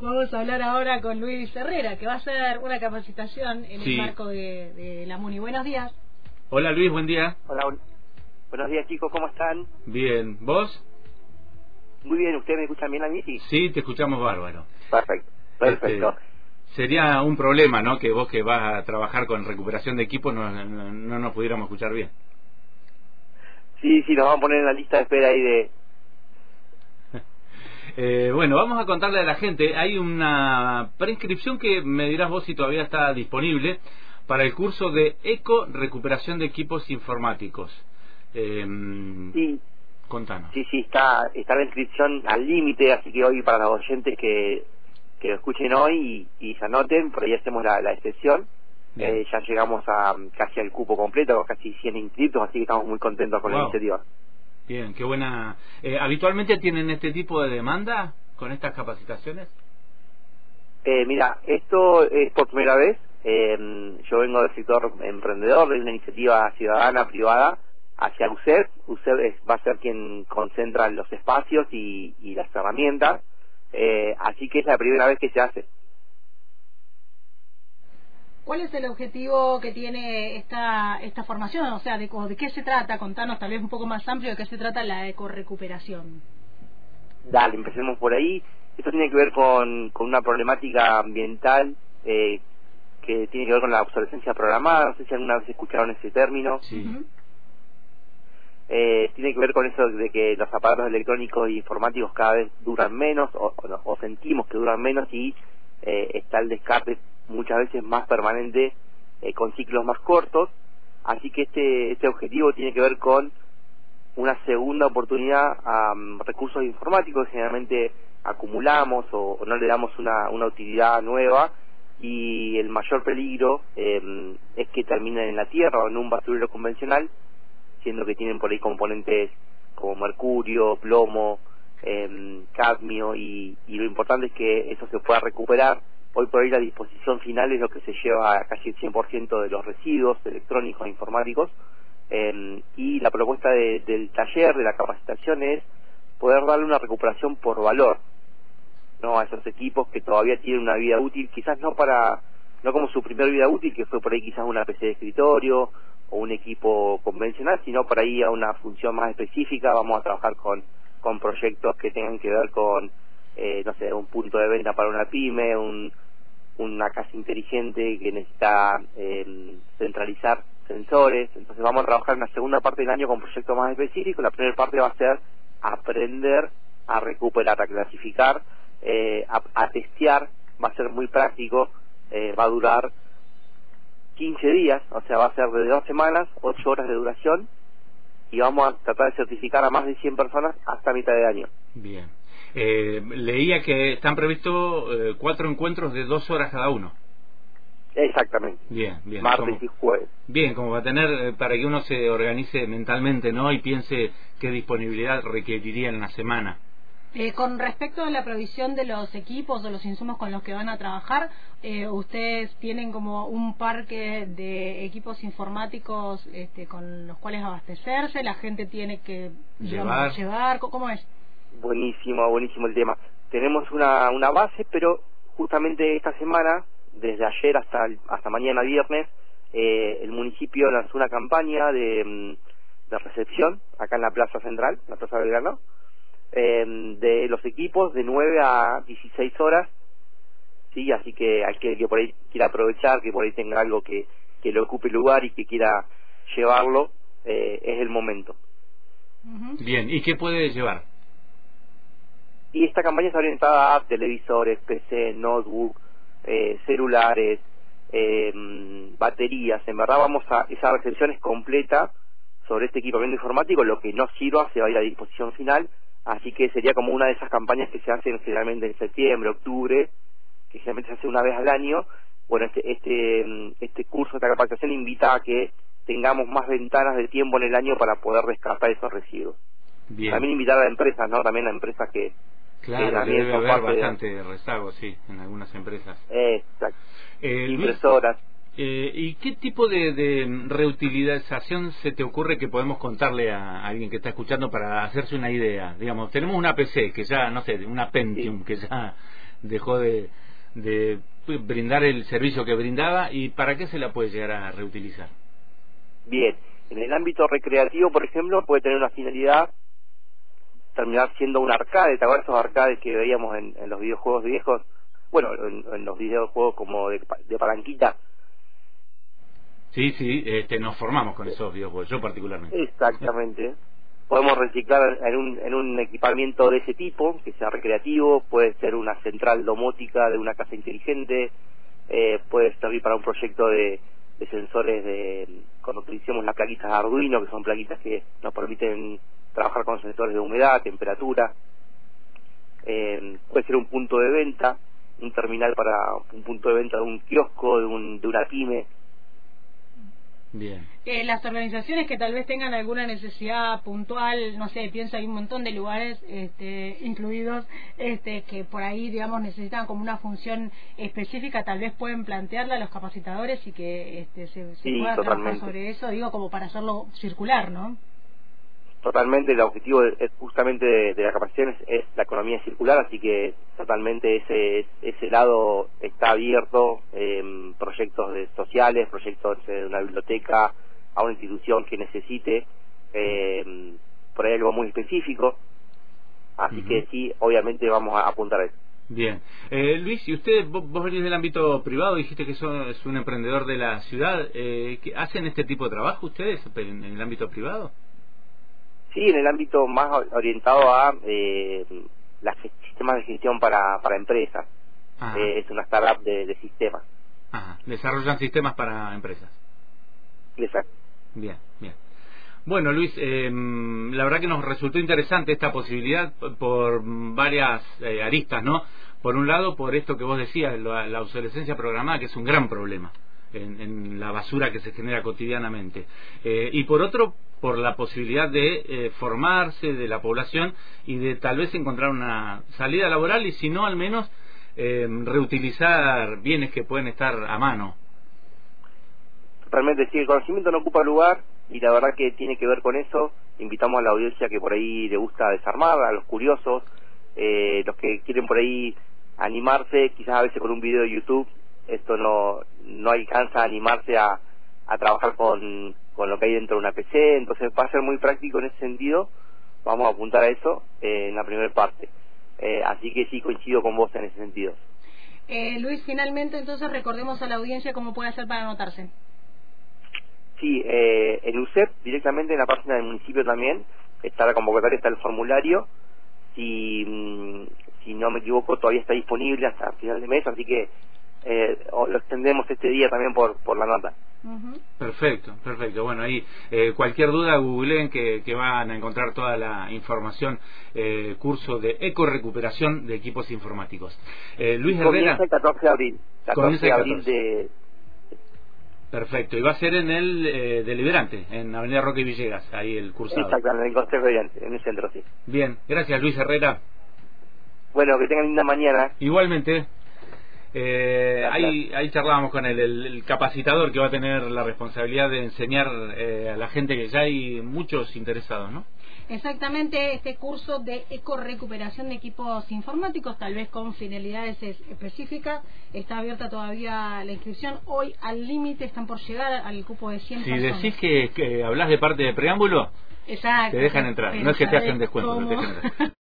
Vamos a hablar ahora con Luis Herrera, que va a hacer una capacitación en el marco de la MUNI. Buenos días. Hola Luis, buen día. Hola, buenos días chicos, ¿cómo están? Bien, ¿vos? Muy bien, ¿ustedes me escuchan bien a mí? Sí, te escuchamos bárbaro. Perfecto. Sería un problema, ¿no? Que vos que vas a trabajar con recuperación de equipo no nos pudiéramos escuchar bien. Sí, nos vamos a poner en la lista de espera ahí de... Bueno, vamos a contarle a la gente, hay una preinscripción que me dirás vos si todavía está disponible para el curso de Recuperación de Equipos Informáticos. Sí. Contanos. Sí, está la inscripción al límite, así que hoy para los oyentes que lo escuchen hoy y se anoten, por ahí hacemos la excepción. Ya llegamos a casi al cupo completo, casi 100 inscritos, así que estamos muy contentos con la iniciativa. Bien, qué buena. ¿Habitualmente tienen este tipo de demanda con estas capacitaciones? Mira, esto es por primera vez. Yo vengo del sector emprendedor, de una iniciativa ciudadana, privada, hacia UCED. UCED va a ser quien concentra los espacios y las herramientas. Así que es la primera vez que se hace. ¿Cuál es el objetivo que tiene esta formación? O sea, ¿de qué se trata? Contanos tal vez un poco más amplio de qué se trata la ecorecuperación. Dale, empecemos por ahí. Esto tiene que ver con una problemática ambiental que tiene que ver con la obsolescencia programada. No sé si alguna vez escucharon ese término. Sí. Tiene que ver con eso de que los aparatos electrónicos e informáticos cada vez duran menos o sentimos que duran menos y está el descarte muchas veces más permanente con ciclos más cortos, así que este objetivo tiene que ver con una segunda oportunidad a recursos informáticos que generalmente acumulamos o no le damos una utilidad nueva, y el mayor peligro es que terminen en la tierra o en un basurero convencional, siendo que tienen por ahí componentes como mercurio, plomo, cadmio, y lo importante es que eso se pueda recuperar. Hoy por hoy la disposición final es lo que se lleva a casi el 100% de los residuos electrónicos e informáticos, y la propuesta del taller, de la capacitación, es poder darle una recuperación por valor, ¿no?, a esos equipos que todavía tienen una vida útil, quizás no como su primer vida útil, que fue por ahí quizás una PC de escritorio o un equipo convencional, sino por ahí a una función más específica. Vamos a trabajar con proyectos que tengan que ver con, no sé, un punto de venta para una pyme, una casa inteligente que necesita centralizar sensores. Entonces vamos a trabajar en la segunda parte del año con proyectos más específicos. La primera parte va a ser aprender a recuperar, a clasificar, a testear. Va a ser muy práctico, va a durar 15 días, o sea, va a ser de 2 semanas, 8 horas de duración, y vamos a tratar de certificar a más de 100 personas hasta mitad de año. Bien. Leía que están previstos 4 encuentros de 2 horas cada uno. Exactamente. Bien. Martes y jueves. Bien, como va a tener, para que uno se organice mentalmente, ¿no?, y piense qué disponibilidad requeriría en la semana. Con respecto a la provisión de los equipos o los insumos con los que van a trabajar, ¿ustedes tienen como un parque de equipos informáticos con los cuales abastecerse? ¿La gente tiene que llevar? ¿Cómo es? Buenísimo el tema. Tenemos una base, pero justamente esta semana, desde ayer hasta mañana viernes, el municipio lanzó una campaña de recepción acá en la Plaza Central, la Plaza Belgrano, de los equipos de 9 a 16 horas, sí, así que aquel que por ahí quiera aprovechar, que por ahí tenga algo que le ocupe lugar y que quiera llevarlo, es el momento. Bien, ¿y qué puede llevar? Y esta campaña está orientada a televisores, PC, notebook, celulares, baterías. En verdad esa recepción es completa sobre este equipamiento informático. Lo que no sirva se va a ir a disposición final, así que sería como una de esas campañas que se hacen generalmente en septiembre, octubre, que generalmente se hace una vez al año. Bueno, este curso, esta capacitación invita a que tengamos más ventanas de tiempo en el año para poder rescatar esos residuos. Bien. También invitar a las empresas, ¿no? También a empresas que... Claro, debe haber bastante rezago, sí, en algunas empresas. Exacto. Impresoras. ¿Y qué tipo de reutilización se te ocurre que podemos contarle a alguien que está escuchando para hacerse una idea? Digamos, tenemos una PC que ya, no sé, una Pentium, sí, que ya dejó de brindar el servicio que brindaba, y para qué se la puede llegar a reutilizar. Bien, en el ámbito recreativo, por ejemplo, puede tener una finalidad, terminar siendo un arcade. ¿Te acuerdas esos arcades que veíamos en los videojuegos viejos? Bueno, en los videojuegos como de palanquita. Sí, nos formamos con esos videojuegos, yo particularmente. Exactamente. Podemos reciclar en un equipamiento de ese tipo, que sea recreativo. Puede ser una central domótica de una casa inteligente, puede servir para un proyecto de sensores cuando utilicemos las plaquitas Arduino, que son plaquitas que nos permiten trabajar con sensores de humedad, temperatura. Puede ser un punto de venta, un terminal para un punto de venta de un kiosco, de una pyme. Bien. Las organizaciones que tal vez tengan alguna necesidad puntual, no sé, pienso hay un montón de lugares incluidos que por ahí, digamos, necesitan como una función específica, tal vez pueden plantearla a los capacitadores y que se pueda trabajar sobre eso, digo, como para hacerlo circular, ¿no? Totalmente, el objetivo justamente de la capacitación es la economía circular, así que totalmente ese lado está abierto, proyectos sociales, proyectos de una biblioteca, a una institución que necesite, por ahí algo muy específico, así que sí, obviamente vamos a apuntar a eso. Bien. Luis, y vos venís del ámbito privado, dijiste que sos un emprendedor de la ciudad, ¿hacen este tipo de trabajo ustedes en el ámbito privado? Sí, en el ámbito más orientado a sistemas de gestión para empresas. Es una startup de sistemas. Ajá. Desarrollan sistemas para empresas. Exacto. Bien. Bueno, Luis, la verdad que nos resultó interesante esta posibilidad por varias aristas, ¿no? Por un lado, por esto que vos decías, la obsolescencia programada, que es un gran problema en la basura que se genera cotidianamente, y por otro, por la posibilidad de formarse de la población y de tal vez encontrar una salida laboral, y si no, al menos reutilizar bienes que pueden estar a mano. Totalmente, sí, el conocimiento no ocupa lugar, y la verdad que tiene que ver con eso. Invitamos a la audiencia que por ahí le gusta desarmar, a los curiosos, los que quieren por ahí animarse, quizás a veces con un video de YouTube esto no alcanza a animarse a trabajar con lo que hay dentro de una PC, entonces va a ser muy práctico en ese sentido. Vamos a apuntar a eso en la primera parte, así que sí, coincido con vos en ese sentido. Luis, finalmente entonces recordemos a la audiencia cómo puede hacer para anotarse. Sí, en UCEP, directamente en la página del municipio también está la convocatoria, está el formulario. Si no me equivoco, todavía está disponible hasta final de mes, así que lo extendemos este día también por la nota. Perfecto. Bueno, ahí cualquier duda googleen que van a encontrar toda la información, curso de ecorecuperación de equipos informáticos. Luis Herrera. Comienza el 14 de abril. 14 de abril de... Perfecto, y va a ser en el Deliberante, en Avenida Roque Villegas, ahí el cursado. Exacto, en el Consejo Deliberante, en el centro, sí. Bien, gracias Luis Herrera. Bueno, que tengan linda mañana. Igualmente. Ahí charlábamos con el capacitador que va a tener la responsabilidad de enseñar a la gente, que ya hay muchos interesados, ¿no? Exactamente, este curso de ecorecuperación de equipos informáticos, tal vez con finalidades específicas, está abierta todavía la inscripción. Hoy al límite están por llegar al cupo de 100 personas. Si decís que hablas de parte de preámbulo, exacto, te dejan entrar, no es que te hacen descuento, te dejan entrar.